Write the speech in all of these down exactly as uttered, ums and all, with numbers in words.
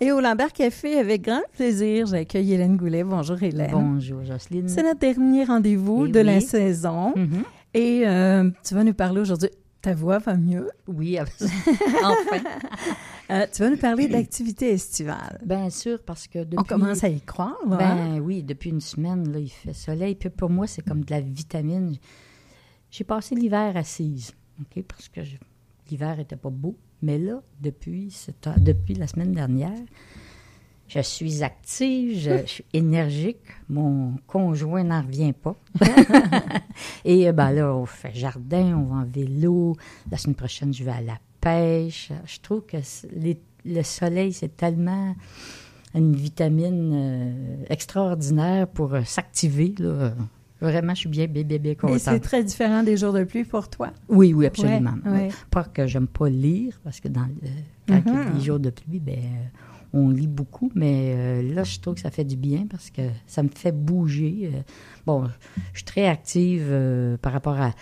Et au Lambert Café, avec grand plaisir, j'accueille Hélène Goulet. Bonjour Hélène. Bonjour Jocelyne. C'est notre dernier rendez-vous Et de oui. la saison. Mm-hmm. Et euh, tu vas nous parler aujourd'hui. Ta voix va mieux. Oui, enfin. euh, tu vas nous parler d'activités estivales. Bien sûr, parce que depuis... On commence à y croire, là. Ben oui, depuis une semaine, là, il fait soleil. Puis pour moi, c'est comme de la vitamine. J'ai passé l'hiver assise, OK, parce que je... l'hiver n'était pas beau. Mais là, depuis, cette... depuis la semaine dernière, je suis active, je, je suis énergique. Mon conjoint n'en revient pas. Et ben là, on fait jardin, on va en vélo. La semaine prochaine, je vais à la pêche. Je trouve que les, le soleil, c'est tellement une vitamine euh, extraordinaire pour euh, s'activer, là. Vraiment, je suis bien, bien, bien, bien contente. Et c'est très différent des jours de pluie pour toi? Oui, oui, absolument. Ouais, ouais. Pas que j'aime pas lire, parce que dans le, quand mm-hmm. il y a des jours de pluie, ben, on lit beaucoup, mais euh, là, je trouve que ça fait du bien parce que ça me fait bouger. Euh, bon, je suis très active euh, par rapport à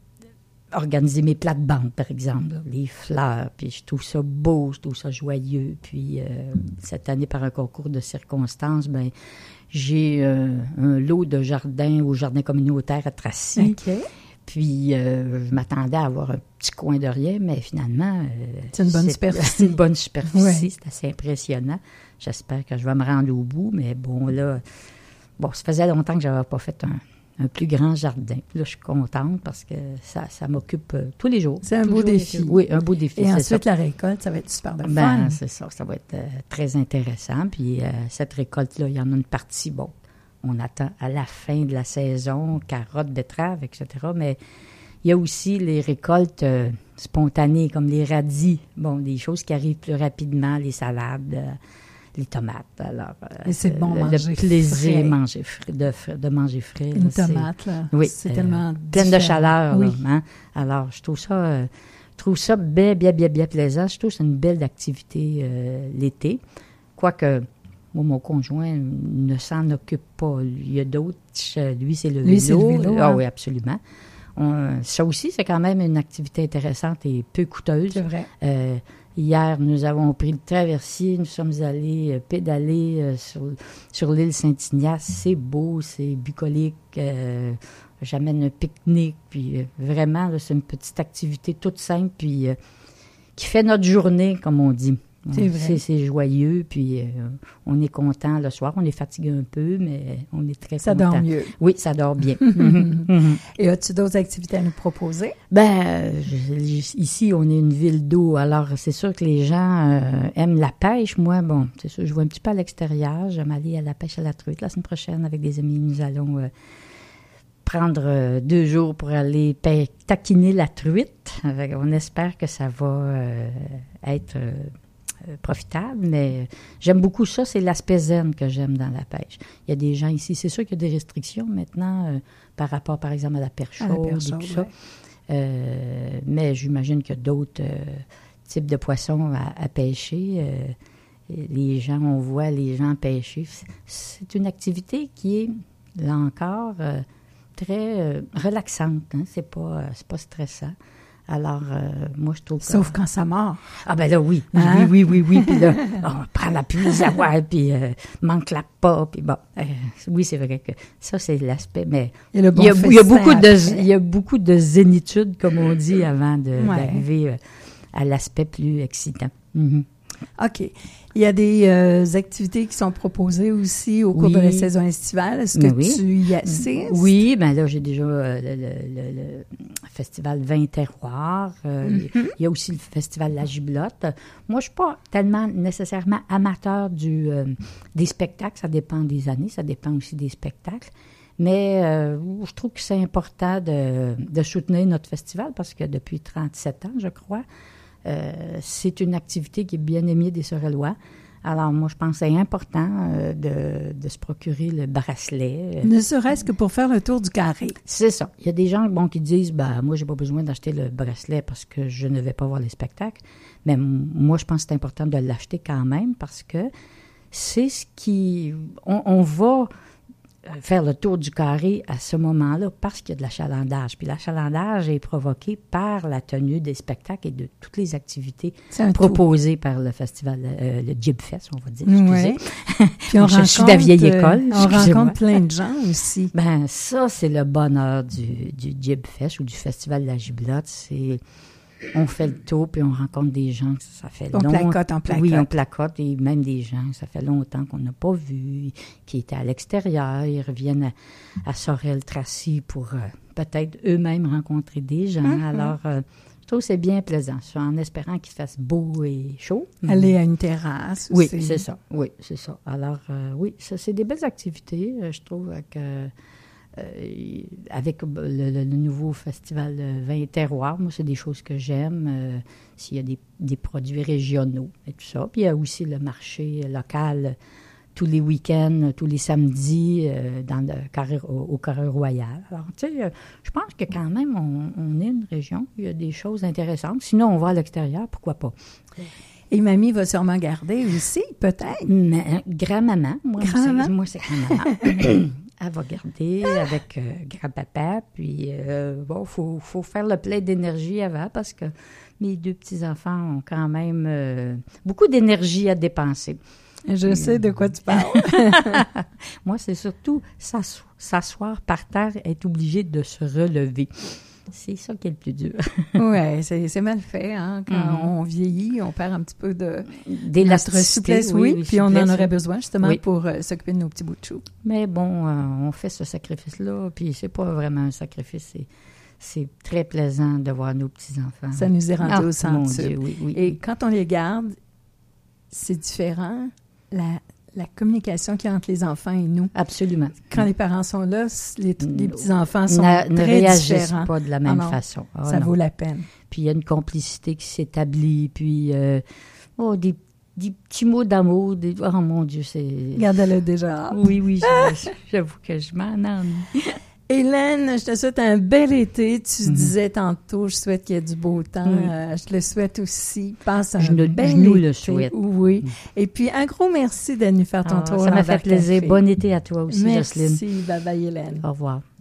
organiser mes plates-bandes, par exemple, là, les fleurs, puis je trouve ça beau, je trouve ça joyeux. Puis euh, cette année, par un concours de circonstances, ben j'ai euh, un lot de jardins au jardin communautaire à Tracy. Okay. Puis euh, je m'attendais à avoir un petit coin de rien, mais finalement... Euh, c'est une bonne c'est, superficie. C'est une bonne superficie, ouais. C'est assez impressionnant. J'espère que je vais me rendre au bout, mais bon, là... Bon, ça faisait longtemps que je n'avais pas fait un, un plus grand jardin. Là, je suis contente parce que ça, ça m'occupe euh, tous les jours. C'est un beau défi. Oui, un beau défi, Et c'est ensuite, ça. la récolte, ça va être super de ben, fun. C'est ça, ça va être euh, très intéressant. Puis euh, cette récolte-là, il y en a une partie, bon, on attend à la fin de la saison, carottes, betteraves, et cetera. Mais il y a aussi les récoltes euh, spontanées, comme les radis. Bon, des choses qui arrivent plus rapidement, les salades, euh, les tomates. Alors, euh, et c'est bon le, manger le plaisir frais. Manger frais, de, de manger frais. Une là, tomate, là, oui, c'est euh, tellement pleine de chaleur. Oui. Là, hein? Alors, je trouve ça... Euh, je trouve ça bien, bien, bien, bien plaisant. Je trouve que c'est une belle activité euh, l'été. Quoique... Moi, mon conjoint ne s'en occupe pas. Il y a d'autres, lui, c'est le lui, vélo. C'est le vélo ah hein? oui, absolument. On, ça aussi, c'est quand même une activité intéressante et peu coûteuse. C'est vrai. Euh, hier, nous avons pris le traversier. Nous sommes allés euh, pédaler euh, sur, sur l'île Saint-Ignace. C'est beau, c'est bucolique. Euh, j'amène un pique-nique. Puis euh, vraiment, là, c'est une petite activité toute simple puis euh, qui fait notre journée, comme on dit. C'est vrai. C'est, c'est joyeux, puis euh, on est content le soir. On est fatigué un peu, mais on est très ça content. Ça dort mieux. Oui, ça dort bien. Et as-tu d'autres activités à nous proposer? Ben, je, ici, on est une ville d'eau, alors c'est sûr que les gens euh, aiment la pêche. Moi, bon, c'est sûr, je vais un petit peu à l'extérieur. J'aime aller à la pêche à la truite la semaine prochaine avec des amis. Nous allons... Euh, prendre euh, deux jours pour aller pa- taquiner la truite. Avec, on espère que ça va euh, être... Euh, profitable, mais j'aime beaucoup ça, c'est l'aspect zen que j'aime dans la pêche. Il y a des gens ici, c'est sûr qu'il y a des restrictions maintenant euh, par rapport, par exemple, à la perche chaude et tout ouais. ça, euh, mais j'imagine qu'il y a d'autres euh, types de poissons à, à pêcher. Euh, les gens, on voit les gens pêcher. C'est une activité qui est, là encore, euh, très euh, relaxante. Hein? C'est pas, euh, c'est pas stressant. Alors, euh, moi, je trouve que... Sauf quand ça mord. Ah ben là, oui. Hein? Oui, oui, oui, oui. Puis là, on prend la pluie à voir, puis euh, manque la pas, puis bon. Euh, oui, c'est vrai que ça, c'est l'aspect, mais... Et le bon il, y a, il, y a beaucoup après. de, il y a beaucoup de zénitude, comme on dit, avant de, ouais. d'arriver euh, à l'aspect plus excitant. Mm-hmm. OK. Il y a des euh, activités qui sont proposées aussi au cours oui. de la saison estivale. Est-ce que oui. tu y assistes? Oui, bien là, j'ai déjà euh, le, le, le, le festival Vin Terroir. Euh, mm-hmm. Il y a aussi le festival La Giblotte. Moi, je ne suis pas tellement nécessairement amateur du, euh, des spectacles. Ça dépend des années, ça dépend aussi des spectacles. Mais euh, je trouve que c'est important de, de soutenir notre festival parce que depuis trente-sept ans, je crois, Euh, c'est une activité qui est bien aimée des Sorellois. Alors, moi, je pense que c'est important euh, de, de se procurer le bracelet. Ne serait-ce que pour faire le tour du carré. C'est ça. Il y a des gens bon, qui disent, ben, moi, j'ai pas besoin d'acheter le bracelet parce que je ne vais pas voir les spectacles. Mais m- moi, je pense que c'est important de l'acheter quand même parce que c'est ce qui... On, on va faire le tour du carré à ce moment-là parce qu'il y a de l'achalandage. Puis l'achalandage est provoqué par la tenue des spectacles et de toutes les activités proposées tout. par le festival, euh, le Jib Fest, on va dire. Oui. Puis on je suis de la vieille école. Euh, on rencontre plein de gens aussi. Ben ça, c'est le bonheur du, du Jib Fest ou du festival de la giblotte. C'est... On fait le tour, puis on rencontre des gens que ça fait longtemps. On placote, on placote. Oui, on placote, et même des gens que ça fait longtemps qu'on n'a pas vu, qui étaient à l'extérieur. Ils reviennent à, à Sorel-Tracy pour euh, peut-être eux-mêmes rencontrer des gens. Mm-hmm. Alors, euh, je trouve que c'est bien plaisant, en espérant qu'il fasse beau et chaud. Aller à une terrasse oui, aussi. Oui, c'est ça. Oui, c'est ça. Alors, euh, oui, ça, c'est des belles activités, je trouve, que... Euh, avec le, le, le nouveau festival Vin et Terroir, moi, c'est des choses que j'aime. Euh, s'il y a des, des produits régionaux et tout ça. Puis il y a aussi le marché local tous les week-ends, tous les samedis euh, dans le carré, au, au Carré Royal. Alors, tu sais, euh, je pense que quand même, on, on est une région où il y a des choses intéressantes. Sinon, on va à l'extérieur, pourquoi pas? Et mamie va sûrement garder aussi, peut-être? Mais, grand-maman. Moi, grand-maman? Moi, c'est grand-maman. Elle va garder avec euh, grand-papa, puis euh, bon, il faut, faut faire le plein d'énergie avant parce que mes deux petits-enfants ont quand même euh, beaucoup d'énergie à dépenser. Je sais de quoi tu parles. Moi, c'est surtout s'asseoir, s'asseoir par terre, être obligé de se relever. C'est ça qui est le plus dur. Oui, c'est, c'est mal fait. Hein? Quand mm-hmm. on vieillit, on perd un petit peu de notre souplesse, oui, oui, puis souplesse, on en aurait besoin justement oui. pour euh, s'occuper de nos petits bouts de chou. Mais bon, euh, on fait ce sacrifice-là, puis c'est pas vraiment un sacrifice, c'est, c'est très plaisant de voir nos petits-enfants. Ça nous est rendu ah, au centre. Oui, oui, Et oui. quand on les garde, c'est différent. La... La communication qu'il y a entre les enfants et nous. Absolument. Quand les parents sont là, les, les petits-enfants sont ne, très ne réagissent différents. pas de la même ah non, façon. Oh, ça non. vaut la peine. Puis il y a une complicité qui s'établit, puis euh, oh, des, des petits mots d'amour. Des, oh mon Dieu, c'est... Regarde-le déjà. Oui, oui, j'avoue que je m'en ennuie. Hélène, je te souhaite un bel été. Tu Mm-hmm. disais tantôt, je souhaite qu'il y ait du beau temps. Mm-hmm. Euh, je le souhaite aussi. Passe un je ne, bel je nous été. le souhaite. Oui. Mm-hmm. Et puis, un gros merci d'être venu faire ton ah, tour. Ça m'a fait plaisir. Bon été à toi aussi, merci. Jocelyne. Merci. Bye bye, Hélène. Au revoir.